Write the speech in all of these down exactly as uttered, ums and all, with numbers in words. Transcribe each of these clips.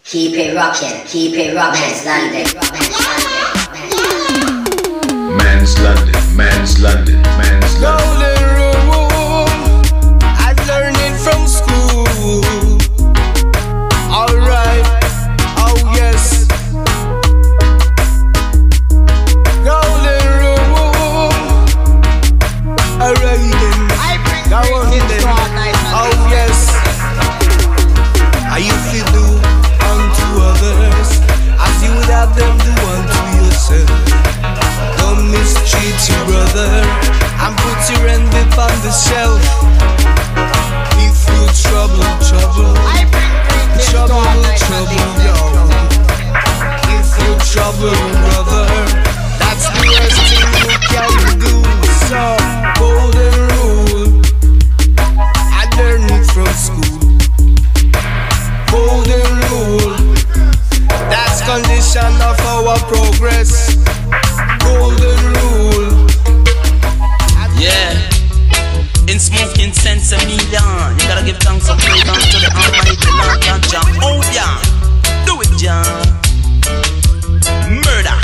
Keep it rocking, keep it rocking, London. Man's London, man's London, man's London. Golden rule, I learned it from school. Alright, oh yes. Golden rule, alright then. Go on then. Oh yes. How you feel do unto others as you would have them do unto yourself. Don't mistreat your brother and put your envy on the shelf. If you trouble, trouble, trouble, trouble, yo. If you trouble, brother, that's the worst thing you can do. So, golden rule, I learned it from school. Golden rule, that's condition of our progress. Golden rule. Yeah. In smoking sense a million, you gotta give thanks and praise unto the Almighty Lord God Jah. Oh yeah, do it, Jah. Murder.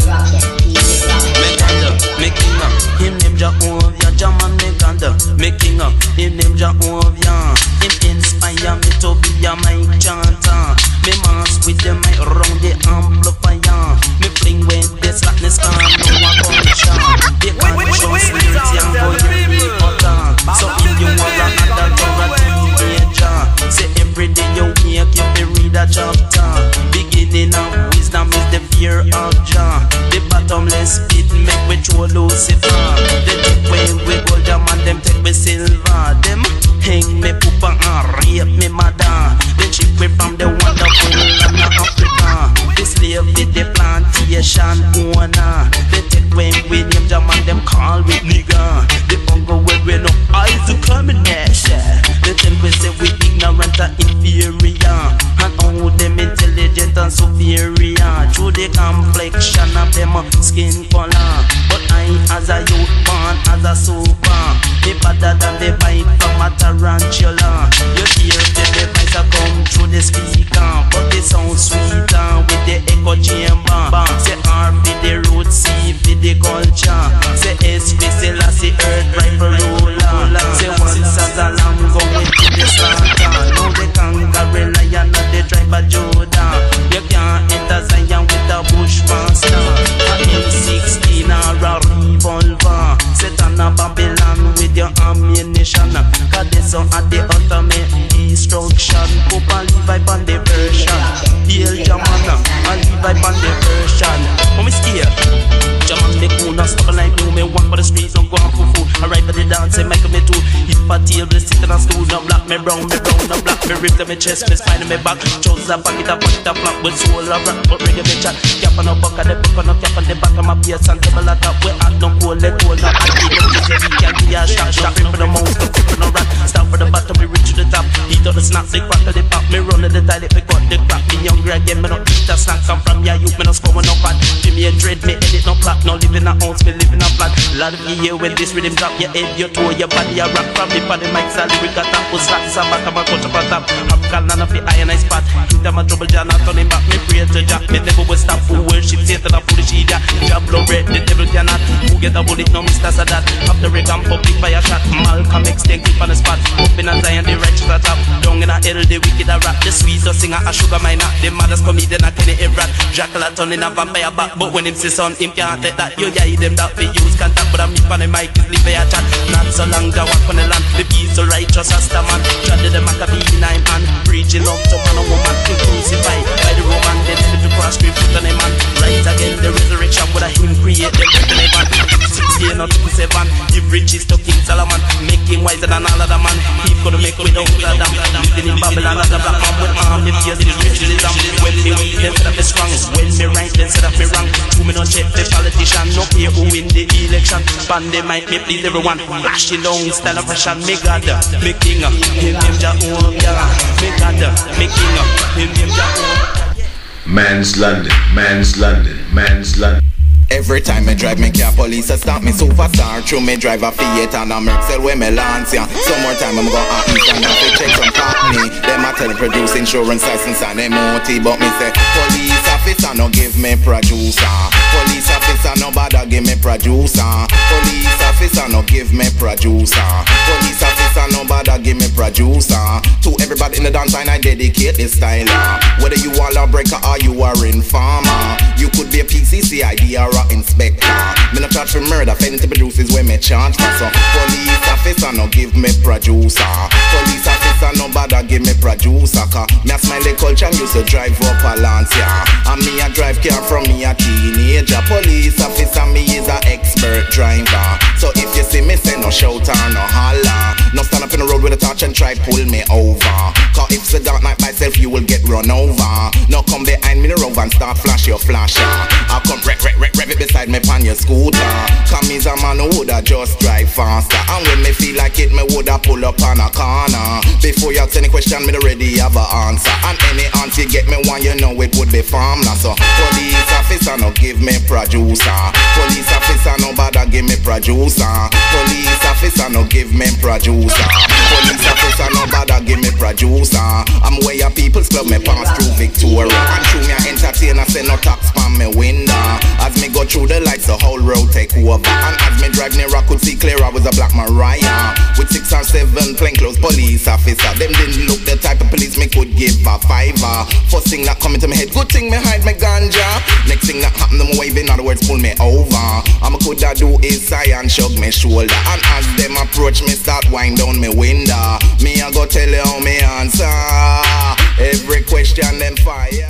Make under, making up. Him name Jehovah, Jah man make under, making up. Him name Jehovah. Him inspire me to be a mic chanter. Me mask with the mic round the amplifier. Me bring when the slackness can no one function. The consciousness young boy you utter. So if you want another or a teenager, say every day you wake you be read a chapter. Beginning of wisdom is the fear of Jah. The bottomless pit make we throw Lucifer. The deep way we gold them and them take me silver. Them hang me poopa and rape me mother. Then ship me from the wonderful land of Africa. The slave with the plantation owner. They take when we name Jah and them call we nigga. The hunger where we no eyes to combination. They think we say we ignorant and inferior, and all them intelligent and superior. Through the complexion of them skin color. But I as a youth born as a super, me better than the bite from a tarantula. You hear the device a come through the speaker, but they sound sweeter with the echo chamber. Say R for the root, C for the culture. Say S for Selassie, earth rifle ruler. Say once as a lamb going to the slaughter. Now they conquer lion of the tribe of Judah. You can't enter Zion with a bushmaster, a M sixteen or a revolver. Set on a Babylon with your ammunition. Cause they so at the ultimate destruction. Pope and Levi on the version. Hail Jamana and Levi on the version. When we scared Jaman me cool, not stop like you. Me walk by the streets, don't go on for food. I ride by the dance, I make me too. If a table sitting on stool, no black, me brown, me brown, no black. Me rip to me chest, me spine, me back. Trousers, pocket, a pocket, a flap. With soul, a rock, but reggae me chat. Cap on a buck, and the buck on a cap on the back of my beard. And table a top, we add no cool, let cool. Now I keep them busy, we can be a shot. Shot for the mouth, no tip for no rat. Stop for the bottom, we reach to the top. Eat all the snacks, they crack to the pop. Me run to the toilet, we cut the crap. Me younger again, me no eat a snack. Come from ya youth, me no score, no fat. Jimmy and dread, me edit no plot. No live in a house, me live in a flat. Lot of you when this rhythm drop, your head, your toe, your body, your rap. From the body, mic, salary, we got top. Who's slack, some back, I'm a coach up on top. African, none of the iron I spot. Give them a trouble, John, not turning back. Me pray to Jack, me never will stop. Who worship, Satan, a foolish idiot. Job blow red, the devil cannot. Who get a bullet, no Mister Sadat. After the gun, public fire shot. Malcolm X, then keep on the spot. Up in a Zion, the righteous are top. Down in a hell, the wicked are rap. The sweet a singer, a sugar miner. The mothers comedian, a Kenny a rat. Jackal a turn in a vampire back. But when him see son, him can't let that. You yeah, them that they use contact. But I'm me on the mic, is leave a chat. Not so long, the walk on the land. The peace, the righteous, as the man. Judge the Maccabee, nine man. Preaching love to man or woman. Crucified by the Roman. Then slip the cross, scream put on a man. Rise again, the resurrection. With a him create the breath in a man. Sixteen or two seven. Give riches to King Solomon. Make him wiser than all other man. He could make without Adam. Living in Babylon as a black man with arm. The fears is racism. When me weak, instead of me strong. When me right, instead of me wrong. Two me no check the politician. No care who win the election. Band they might me please everyone. Flashy long style of fashion. Me God, me King. Him name Jehovah. Me God, me King. Him name Jehovah. Man's London, man's London, man's London. Every time I drive me car, police a stop me superstar. Through me drive a Fiat and a Mercel where me lance ya. Some more time I'm gonna happen and have to check some company. Them a tell me produce insurance license and M O T, but me say police officer no give me producer. Police officer no bother give me producer. Police officer no give me producer. Police officer no bother give me producer. To everybody in the dance line I dedicate this style. Whether you are a breaker or you are informer, you could be a P C C I D or a inspector. Me no charge for murder, failing to produce is where me charge for. So police officer no give me producer. Police officer no bother give me producer. Cause me a Smiley culture and used to drive up a Lancia. And me a drive car from me a teenager. Police officer me is a expert driver. So if you see me say no shout or no holler, no stand up in the road with a torch and try pull me over. Cause if it's a dark night myself you will get run over. No come behind me the road and start flash your flasher. I come rev, rev, rev, rev it beside me pan your scooter. Cause me's a man who woulda just drive faster. And when me feel like it me woulda pull up on a corner. Before you ask any question me already have a answer. And any answer you get me one you know it would be farmland. So police officer no give me producer. Police officer no bother give me producer. Police officer no give me producer. Police officer no bother give me producer. I'm where your people's club me pass through Victoria. And through me a entertainer say no tax from me window. As me go through the lights the whole road take over. And as me drive near I could see clear I was a black Mariah. With six or seven plainclothes police officer. Them didn't look the type of police me could give a fiver. First thing that come into my head, good thing me hide my ganja. Next thing that happen them wave, in other words pull me over. I'm could I do is sigh and shrug me shoulder. And as them approach me start wind down me window. Me I go tell you how me answer every question them fire.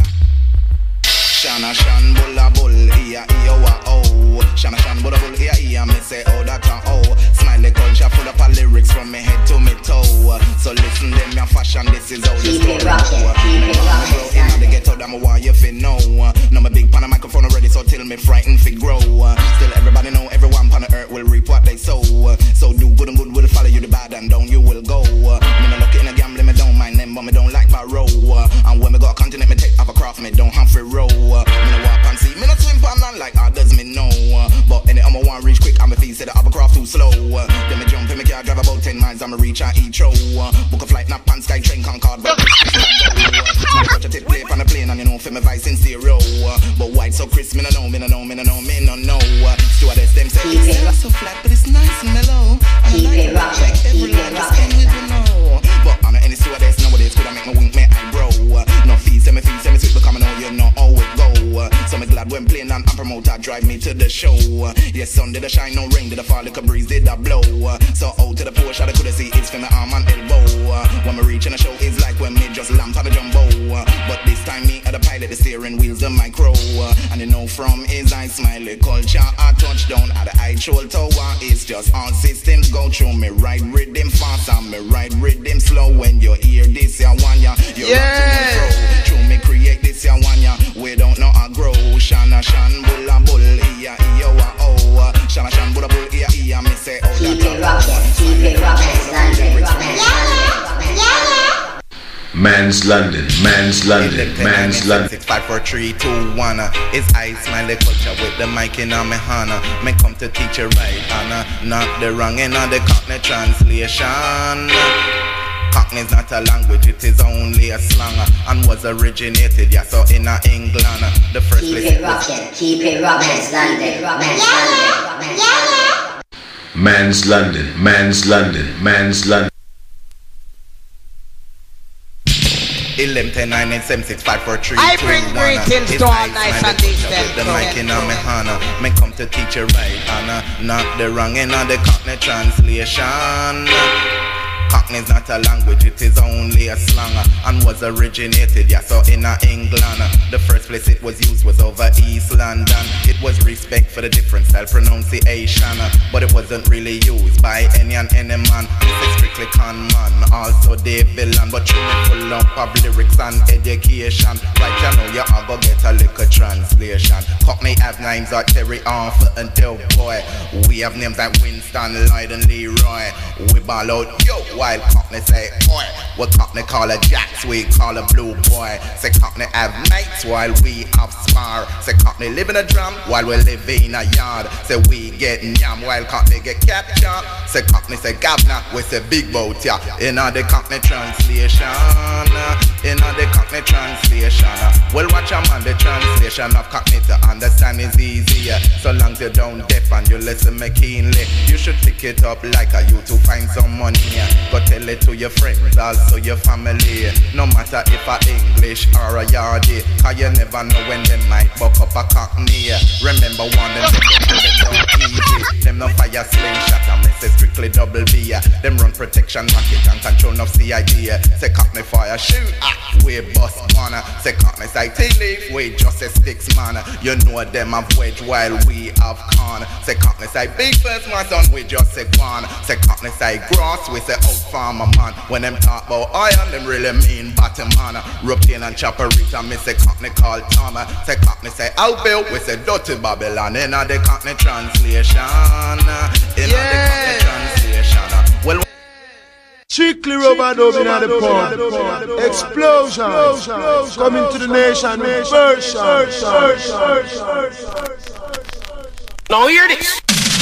Shana shan bulla bull iya iya wa oh. Shana shan bulla bull iya iya me say oh that a oh. Smiley culture full up of lyrics from me head to me toe. So listen them your fashion this is how this go. Me no want grow in the ghetto that me want you fi know. Now me big pan a microphone already so till me frightened fi grow. Still everybody know everyone pan the earth will reap what they sow. So do good and good will follow you, the bad and down you will go. Me no look in a gambling me don't mind them but me don't like my row. And when me go a continent me take off a craft me don't have to row. Me no walk and see, me no swim pan land like others me know. But any I'm a one reach quick and my feet say the hovercraft too slow. Then me jump in me car drive about ten miles and me reach a Heathrow. Book a flight not pan sky train Concord but touch a tip play on the plane and you know for me vice in zero. But white so crisp me no know, me no know, me no know, me no know. Stewardess them say it's so flat but it's nice and mellow. Keep it rockin', keep it rockin'. But on any stewardess nowadays could I make me wink me eyebrow. No fees, me fees, me sweet because I know you know how it go. So me glad when playing and promoter drive me to the show. Yes, sun did a shine, no rain did a fall, like a breeze did a blow. So out to the porch, I could see it's from my arm and elbow. When me reaching the show, it's like when me just lamp on the jumbo. But this time me at the pilot, the steering wheels, the micro. And you know from his eye, Smiley culture, I touchdown at the Eiffel Tower. It's just all systems go through me right rhythm fast and me right rhythm slow. When you hear this, ya one ya, you're yeah. Rocking and throw. Through me create this, ya one ya, we don't know I grow. Shana shan bulla bull, iya iya wa oh. Shana shan bulla bull, iya iya me say oh. Keep it rockin', keep it rockin', Man's London, man's London, man's London. Six five four three two one. It's I Smiley culture with the mic in on me hana. Me come to teach you right, Anna. Not the wrong in on the Cockney translation. Cockney's not a language, it is only a slang. And was originated, yeah, so in a England. The first keep place it rockin', keep it rockin', man's London, man's London. Man's London, man's London, man's London. eleven ten nine eight seven six five four three I bring greetings to all nice and decent. The mic in on me hana. Me come to teach you right, Anna. Not the wrong in on the Cockney translation. Cockney's not a language, it is only a slang. And was originated, yeah, so in a England. The first place it was used was over East London. It was respect for the different style pronunciation. But it wasn't really used by any and any man. This is strictly con man, also Dave Villan. But you me full up of lyrics and education. Right, you know you are gonna get a little translation. Cockney have names like Terry Arthur and Del Boy. We have names like Winston, Lloyd and Leroy. We ball out, yo, while Cockney say oi. What Cockney call a jacks, we call a blue boy. Say Cockney have nights while we have spar. Say Cockney live in a drum while we live in a yard. Say we get yam while Cockney get captured. Say Cockney say governor, we say big boat ya. In all the Cockney translation, in all the Cockney translation. Well watch a man, the translation of Cockney to understand is easier. So long as you don't deaf and you listen me keenly, you should pick it up like a you to find some money. Go tell it to your friends, also your family. No matter if a English or a yardie, cause you never know when they might buck up a Cockney. Remember one them, them don't easy. Them no fire slingshot and me say strictly double B. Them run protection racket and control of C I D. Say Cockney fire shoot, ah, we bust one. Say Cockney say tea leaf, we just say sticks man. You know them have wedge while we have corn. Say Cockney say big first my son, we just say one. Say Cockney say grass, we say old farmer man. When them talk about iron, them really mean bottom man. Ropein and chopper rich and me say Cockney call Tom. Say Cockney say outbill, we say dirty Babylon. In a the Cockney translation, in a the Cockney translation. Well, Strictly rubber dub in the pub. Explosions coming to the nation with version. Now hear this.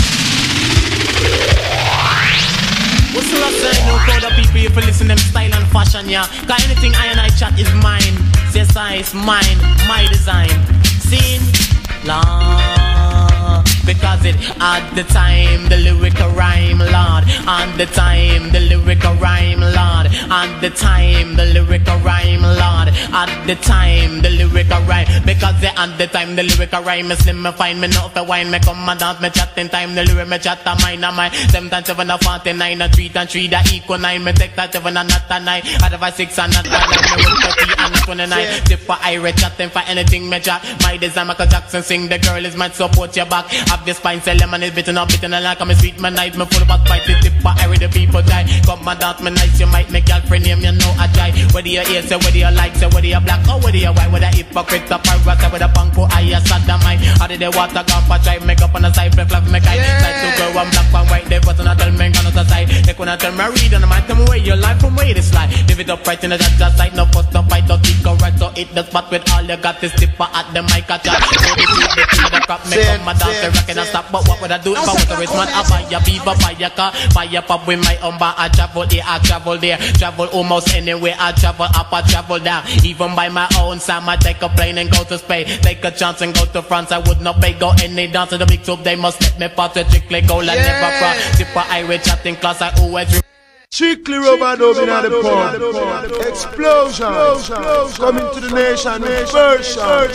What's the last time no crowd of people if you listen them style and fashion, yeah? Cause anything I and I chat is mine. Yes, I is mine, my design. Seen? Lord, because it at the time the lyrical rhyme, Lord. On the time the lyrical rhyme, Lord. On the time the lyrical rhyme, Lord. At the time the lyrical rhyme, because the at the time the lyrical rhyme is slim. Me find me not for wine, me come and dance, me chat in time. The lyric me chat a mine a mine. Seven times seven a forty-nine, a three and three that equal nine. Me take that seven and not a nine. Out of a six and not a nine. Me with thirty and not twenty-nine. Tip for Irish chatting for anything me chat. My design Michael Jackson sing. The girl is mad, support your back. Have this spine, sell lemon is bitten up, bitten and like I'm a sweet man night. Me full of back fight, the tip for Irish the people die. Come and dance me nice, you might make girlfriend name you know a try. Whether you hear, say whether you like, say whether you black or whether you white, whether hypocrite or pirate, with a punk who I a sodomite. How did they water gone for try, make up on the side, flip flop, make I side to go and black and white. They wasn't a tell me on the side. They couldn't tell me read and I might tell me where your life from where this lie. Live it up right in the judge side, no fuss, no fight, no kick or right, so it the spot with all you got is tipper at the mic at that. So they see the king of the crop, make up my dance, they rockin' and stop. But what would I do if I was a rich man? I buy a beaver, buy a car, buy a pub with my own bar. I travel here, I travel there, travel almost anywhere. I travel up, I travel down. Even by my own time, I take a plane and go to Spain. Take a chance and go to France. I would not pay, go any dance to the big tube. They must let me pass a strictly goal and never fraud. Tipper Irish chatting class, I always. Strictly rubber dub in the pub. Explosions coming to the nation with version.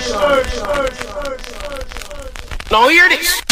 Now hear this.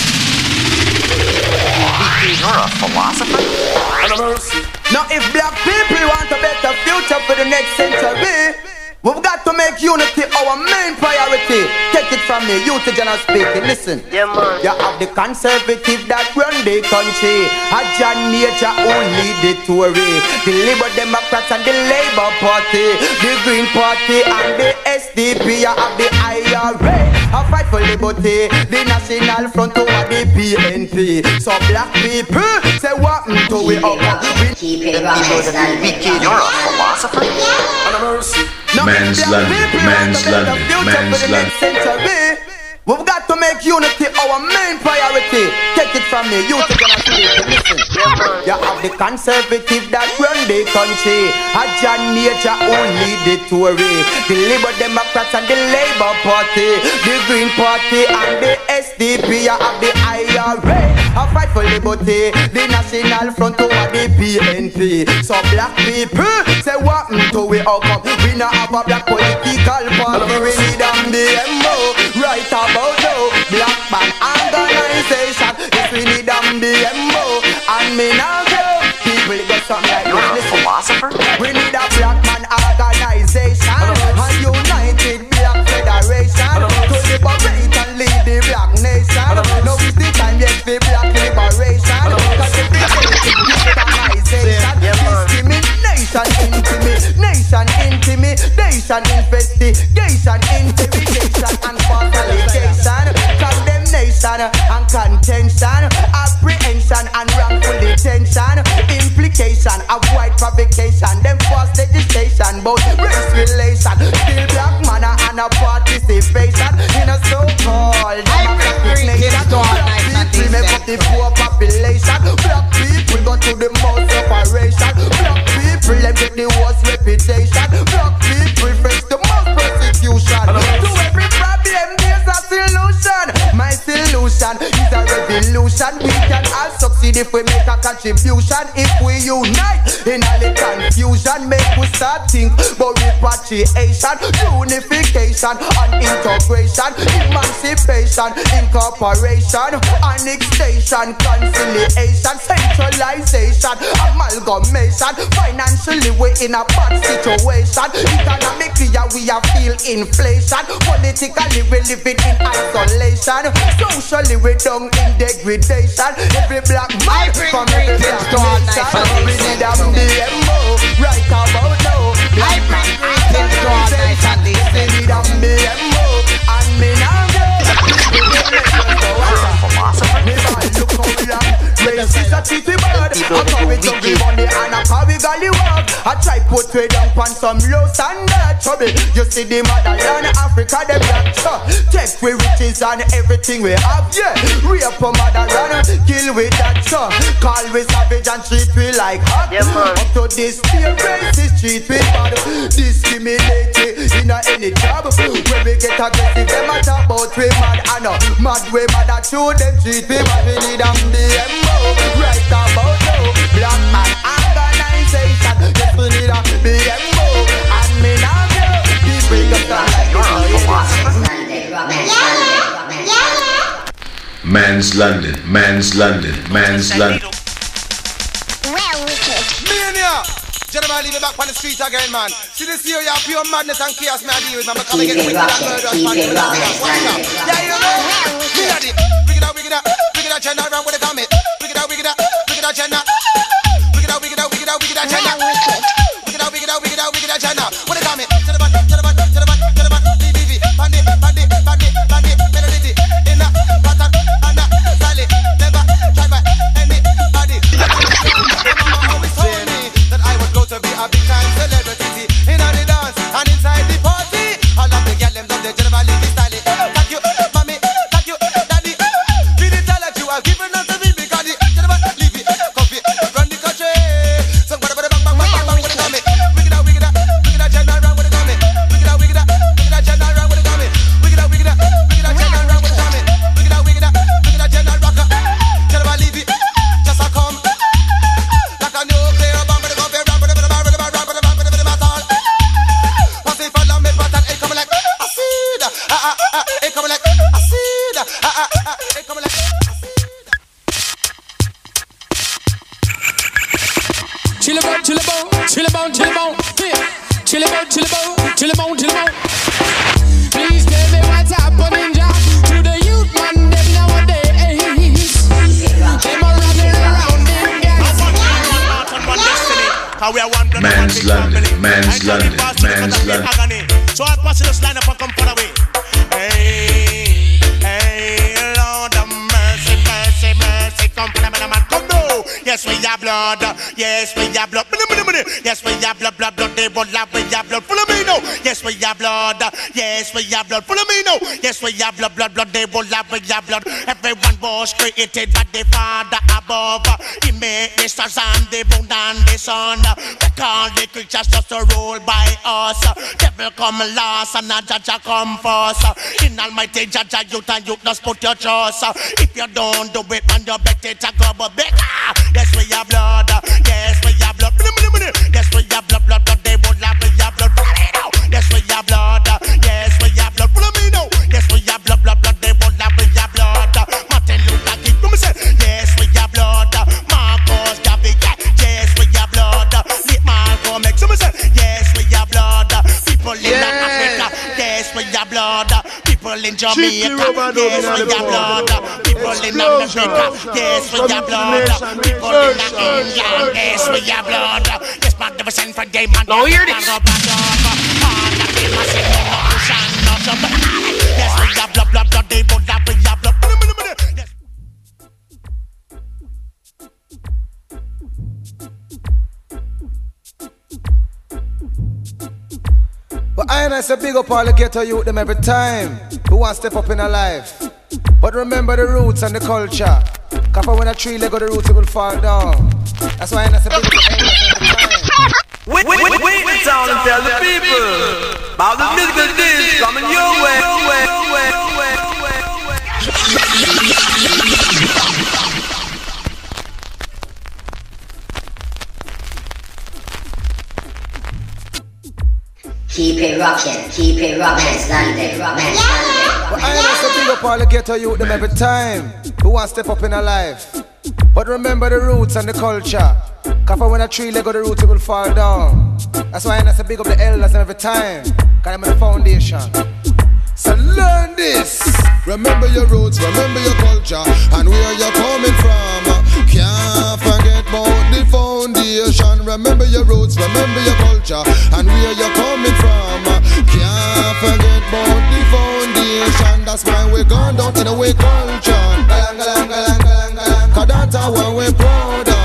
You're a philosopher? Now if black people want a better future for the next century, we've got to make unity our main priority. Take it from me, you to general speaking. Listen, Yeah, man. you have the conservative that run the country, a John Major who lead the Tory, the Labour Democrats and the Labour Party, the Green Party and the S D P. You have the I R A, a fight for liberty, the National Front over the P N P. So black people say what to we up. Keep it You're a philosopher? Now, Man's if London, people man's want a better London, future man's for the next century, we've got to make unity our main priority. Take it from me, you to gonna speak. Listen, you have the conservative that run the country, a John Major who lead the Tory, the Labour Democrats and the Labour Party, the Green Party and the S D P. You have the I R A, a fight for liberty, the National Front over the P N P. So black people say what to we outcome. We not have a black political party. We need them the M O right about now. Black man organization. If we need them the M O and me now go. People get something like You're a this. philosopher? We need a black man organization, a united black federation, to liberate and lead the black nation. Now is the time, yes, the black liberation. Cause if we get organization, discrimination, intimidation, intimidation, investigation, intimidation, and false allegation, condemnation and contention, apprehension and wrongful detention, implication, avoid provocation. Them force legislation, both race relation. Still black man and a participation in a so-called democratic nation. Black people make up the poor population. Black people go to the most operation. Black people them get the worst reputation. Black people face the most persecution. To every problem there's a solution. My solution is a revolution. We can all succeed if we make a contribution. If we unite in all the confusion, make we start think about repatriation, unification and integration, emancipation, incorporation, annexation, conciliation, centralization, amalgamation. Financially we in a bad situation. Economically we are feel inflation. Politically we living in isolation. Socially we down in degradation. Every black man from every black nation. We need a B M O right about now. Black man representation. We need a B M O and me now go. Me man look how long. Race is a cheaty bird. I carry some money and I carry gully work. I try put way down on some low standard trouble. You see the motherland Africa, them black so take we riches and everything we have, yeah. Rape a motherland, kill with that so call we savage and treat we like hot, yeah, up to this still racist, treat we bad. Discriminate in a any job. When we get aggressive, them a talk about we mad. I know, mad we mad at you, them treat we bad. We need them B M O right about now. Black man organization, yes we need a B M O and me now go. People get down like Man's London, man's London, man's London. Well, wicked. Millionaire! Gentlemen, leave it back on the street again, man. See this year, you have pure madness and chaos, man. I deal with, man. I'm coming against that murder. Yeah, you know? Me at it. Bring it out, bring it out. Bring it out, Jenna, around with the comment. Bring it out, bring it out. Bring it out, Jenna. Bring it out, bring it out, bring it out, bring it out, Jenna. Bring it out, bring it out, bring it out, bring it out, Jenna. What the comment? Gentlemen, gentlemen, gentlemen, gentlemen. B B V. Bandit, bandit, bandit, bandit. Melody. In a pattern. Anna. Sally. Never. Try by anybody. Always told me that I would go to be a big time celebrity. In the dance and inside the party. All of the girls them love the general lady style. Thank you, mommy. Thank you, daddy. Be the talent you have given us to me because the gentleman leave it, coffee, run the country. So what about the bang bang bang bang bang with the comment? Wicked out, wicked out, wicked out, Jenna around with the comment. Wicked out, wicked out, wicked out, Jenna around with the comment. Wicked out, wicked out, wicked out, Jenna around with the comment. Wicked out, wicked out, wicked out, Jenna rocker. Gentleman leave it, just a come. Like a nuclear bomb with the coffee, run with the bar, with the bar, run with the bar, with the metal. Pass it for long, me pattern, it come like acid. Ah ah ah, it come like acid. Ah ah ah, it come like acid. Chill about, chill about, chill about, chill about, yeah. Chill about, chill about, chill about, chill about. Please tell me what's happening, Jack, to the youth man them nowadays. Them are running around in gangs. Man's London, man's London, man's London. So I pass this line up and come far away. Hey, hey, Lord of mercy, mercy, mercy, come for the man, come no. Yes, we have blood. Yes, we have blood. Yes, we have blood, blood, blood. They will love. We have blood. Follow me now. Yes, we have blood. Yes, we have blood. Follow me now. Yes, we have blood, blood, blood. They will love. We have blood. Everyone was created by the Father above. He made the stars and the moon and the sun. We call the creatures just to rule by us. Devil come last and a judge come first. In Almighty Judge, youth and youth just put your trust. If you don't do it, man, you better to go but better. Yes, we have blood. Yes, we have blood. Yes, we have blood, blood, blood. They won't love. We have blood. Follow me now. Yes, we have blood. Yes, we have blood. Follow me now. Yes, we have blood, blood, blood. They won't love. We have blood. Martin Luther King. Let me say. Yes, we have blood. Marcus Garvey. Yes, we have blood. Lit Malcolm X. Let me say. Yes, we have blood. People in Africa. Yes, we have blood. People in Jamaica. Yes, we have blood. People in America. Yes, we have blood. People in England. Yes, we have blood. Yes, magnificent for game man. Now hear this. Yes, we have blood, blood, blood. They both have, we have blood. I and I say big up all the ghetto youth them every time who want to step up in a life. But remember the roots and the culture. Cause when a tree let go the roots it will fall down. That's why I say big up every time. Wait, wait, wait, wait the town and tell the people about the musical disc coming your way, your way, your way, your way, your way, your way. Keep it rockin', keep it rockin', man's landed, man's landed. But I ain't say big up all the ghetto youth them every time who want to step up in a life. But remember the roots and the culture. Cause when a tree let go the roots it will fall down. That's why I say big up the elders every time. Cause I'm in the foundation. So learn this. Remember your roots, remember your culture, and where you're coming from. Can't forget about the foundation. Remember your roots, remember your culture, and where you're coming from. Can't forget about the foundation. That's why we're gone down in our culture. Cause that's how we're proud of.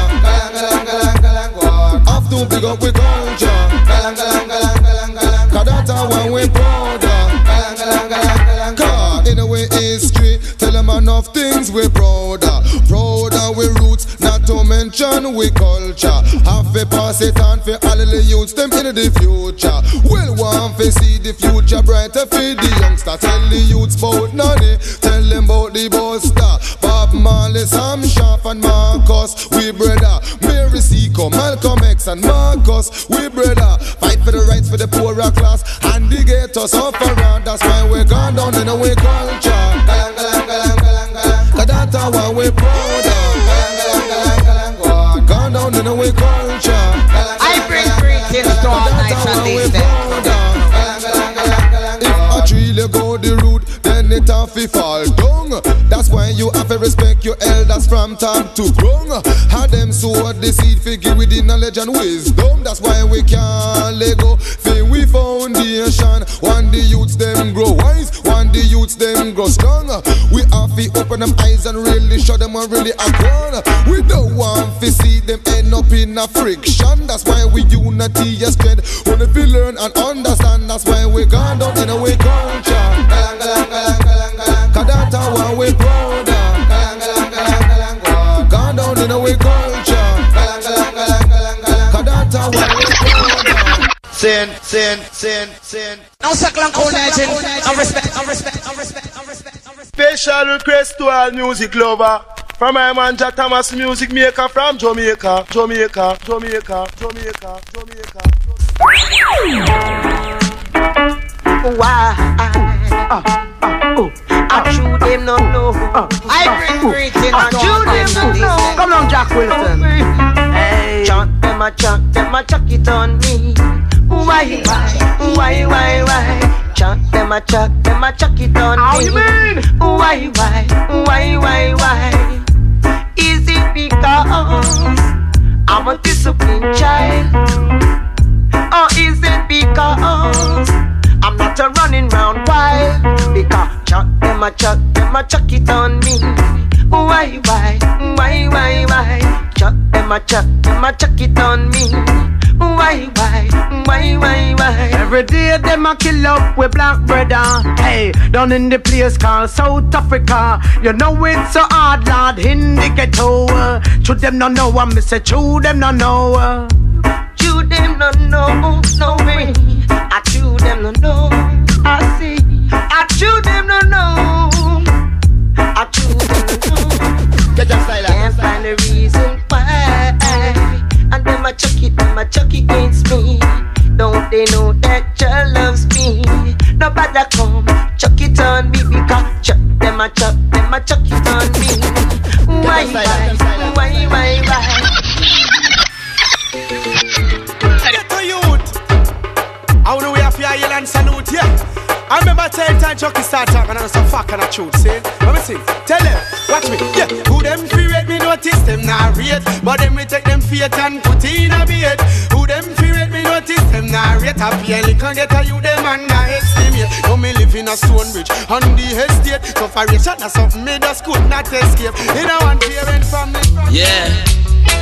Have to big up we culture. Cause that's how we're proud of. Cause in a way history tell them enough things we're proud of. Proud of we roots, not to mention we culture. Have to pass it on for all of the youths them in the future. Well want to see the future brighter for the youngster. Tell the youths about Nani, tell them about the Buster, Bob Marley, Sam Sharp and Marcus, we brother. Mary Seco, Malcolm X and Marcus, we brother. Fight for the rights for the poorer class and the ghetto suffer around. That's why we're gone down in our culture. Cause that's how we're proud of. Gone down in our culture. I bring greetings to all nights and days then. If a tree let go the root, then it have to fall down. That's why you have to respect your elders from time to grown. Had them sow the seed figure with the knowledge and wisdom. That's why we can't let go. Feel we foundation. One the youths them grow wise, one the youths them grow strong. We have to open them eyes and really show them what really a gone. We don't want to see them end up in a friction. That's why we unity is strength. When if we learn and understand, that's why we gone down in a way culture. Cause that's how we proud of. Gone down in a way culture. Cause that's how we proud of. Sin, sin, sin, sin. Now circle and coordinating. I respect, I respect, I respect, I respect, I respect. Special request to all music lover. From my man Jack Thomas, music maker from Jamaica, Jamaica, Jamaica, Jamaica, Jamaica. Why? Uh, uh, oh. I chew them no no. Uh, I bring greetings I to all chew them nights no and days no. then. Come on, Jack Wilson. Hey. Chuck them a chuck them a chuck it on me. Why why why why why? Chuck them a chuck them a chuck it on How me. you mean? Why why why why why? Is it because I'm a disciplined child? Or is it because I'm not a running round wild? Because chuck them a chuck them a chuck it on me. Why why why why why? Chuck them a chuck them a chuck it on me. Why why why why why? Every day them a kill up with black brother. Hey, down in the place called South Africa. You know it's so hard, lad, in the ghetto. To them no know, I me say to them no know. Chew them no know, no way. I chew them no know. I see. I chew them no know. I chew them no know. Get your style, can't find a reason why. And them a chuck it, them a chuck it against me. Don't they know that Jah loves me? Nobody come chuck it on me because chuck them a chuck, them a chuck it on me. Why, why, why, why, why? Get to youth. How do we have your yell and salute, yeah? I remember telling time Chucky start talking and some fuck and a truth, see? Let me see. Tell them, watch me, yeah. Who them fear rate me notice, them not rate. But them we take them faith and put in a bait. Who them fear rate me notice, them not rate. A P L can get a you them and not estimate. Now me live in a stone bridge on the estate. Sufferation is something me just could not escape. In a one parent family. Yeah.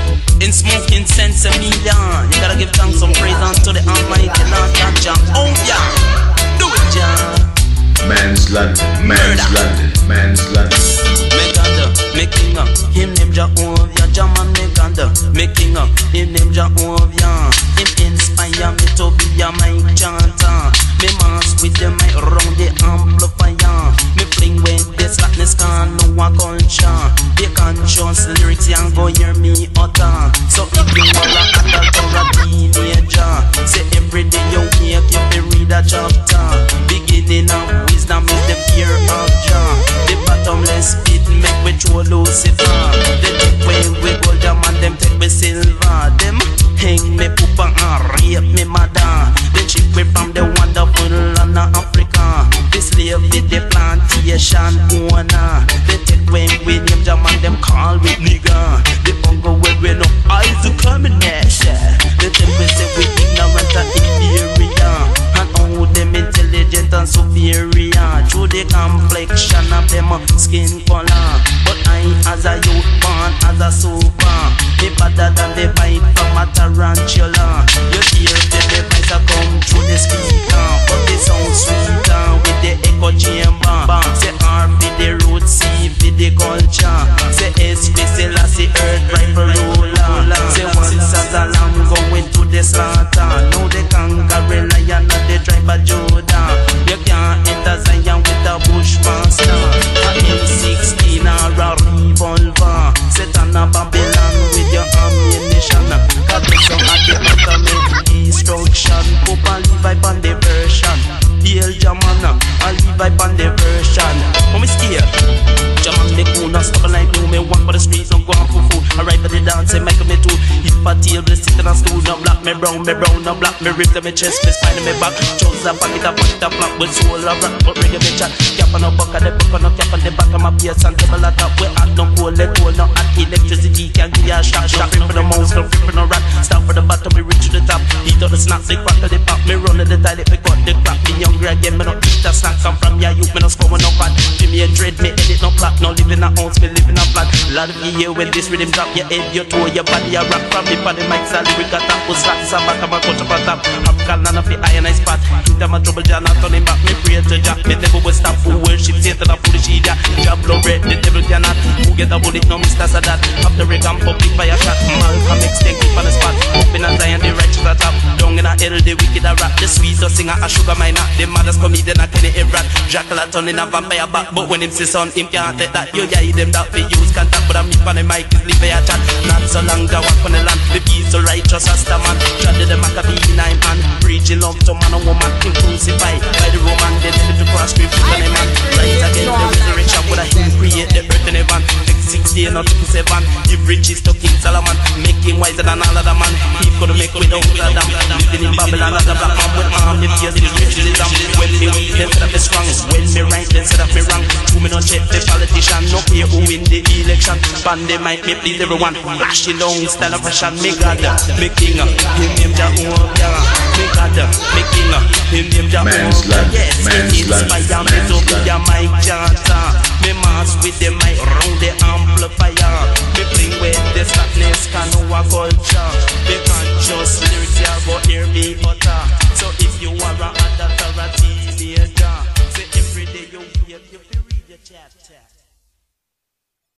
in smoking sense a million. You gotta give thanks and praise unto the Almighty Lord Jah. Oh yeah, do it Jah. Man's London, man's London, man's London. Make under, making up, him name Jehovah, Jaman make under, making up, him name Jehovah. Him inspire me to be a mic chanter. Me mass with the mic round the amplifier. Me fling with the slackness can know a culture. The conscious lyrics you go hear me utter. So if you are a adult or a teenager, say every day you wake you be read a chapter. Beginning of wisdom is the fear of Jah. The bottomless pit make we throw Lucifer. They take way we gold them and them take me silver. Them hang me poopa and rape me mother. They chip me from the wonderful land of Africa. They slave with the plantation owner. They take way we name Jah and them call we nigga. They bungle where we no eyes to come in there. They tell me say we ignorant and inferior, and all them intelligent and superior through the complexion of them skin color. But I as a youth born as a super, me better than the bite from a tarantula. You hear the device a come through the speaker, but they sound sweeter with the echo chamber. Say R for the root, C for the culture. Say S for Selassie, earth rifle ruler. Say once as a lamb going to the slaughter. Now the conquering lion of the tribe of Judah. You can't enter Zion with a bushmaster, a M sixteen or a revolver. Set on a Babylon with your ammunition. Cause there's some at the ultimate destruction. Papa Levi on the version. Hail Jamana, I Levi on the version. How me scared? Jaman me cool, not stop like me. Me one for the streets, don't go on for food. I ride for the dance, and make me too. If I tail, they sit in a stool. No black, me brown, me brown, no black. Me rip to me chest, me spine, me back. Chose a pocket, a pocket, a flap. With soul of rock, but reggae me chat. Cap on a buck, and the buck on a cap on the back of my pierce. And table at top, we add no cool, let cool, no add electricity. Can give you a shot, shot. Rip for the mouse, no rip for no rat. Stop for the bottom, we reach to the top. Eat all the snacks, they crack to the pop. Me run to the toilet, me cut the crap. Me younger again, me no eat a snack. Come from ya youth, me no score, no fat. Give me a dread, me edit no plot. No live in a house, me live in a flat. Lot of you when this rhythm drop, your head, your toe, your body, a rock from me for the mics, a lyric a top. Was rap, a back, a back, touch up a top. African land of the iron I spot. Hit them a trouble, Jah not turning back. Me pray to Jah, me never will stop. Who worship Satan, a foolish idiot. Jah blow red, the devil cannot. Who get a bullet, no Mister Sadat. After a gun, public fire shot. Malcolm X, take it on the spot. Up in a Zion, the righteous a top. Down in a hell, the wicked a rap. The sweet a singer, a sugar miner. The mothers comedian, a Kenny a rat. Jackal a turn in a vampire back. But when him see son, him can't take that. You yeah, them that we use contact. But I'm on the mic, is leave a chat. Not so long, Jah walk on the land. The peace so righteous as the man. Tried the Maccabee nine man. Preaching love to man and woman. Crucified by the Roman. They live to cross street with a man. Rise again, the resurrection. Would I him create the earth in heaven. Take sixty and not seven. Give riches to King Solomon. Make him wiser than all other man. He could make without Adam. Living in Babylon as a black man with arm. The fears is ritualism. When me weak, then set up me strong. When me right, then set up me wrong. Two me no check the politician. No care who win the election. Band they might me please everyone. Flashing down style of fashion. Me God, me King. Him name Jehovah. Me God, me King. Him name Jehovah. Yes, it inspire me to be a mic chanter. Me mass with the mic round the amplifier. Me bring with the slackness can know a culture. Me conscious lyrics ya go hear me utter. So if you are a adult or a teenager, say every day you hear you read your chapter.